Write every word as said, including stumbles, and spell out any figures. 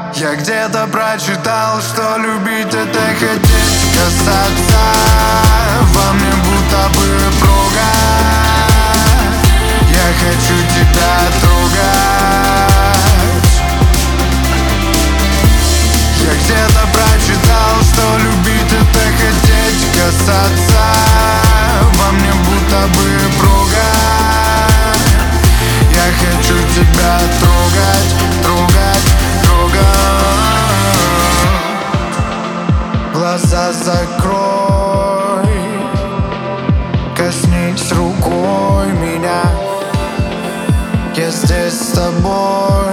Я где-то прочитал, что любить это хотеть касаться. Во мне будто бы прога. Я хочу тебя трогать. Я где-то прочитал, что любить это хотеть касаться. Во мне будто бы прога. Я хочу тебя трогать, трогать, трогать. Глаза закрой, коснись рукой меня. Я здесь с тобой.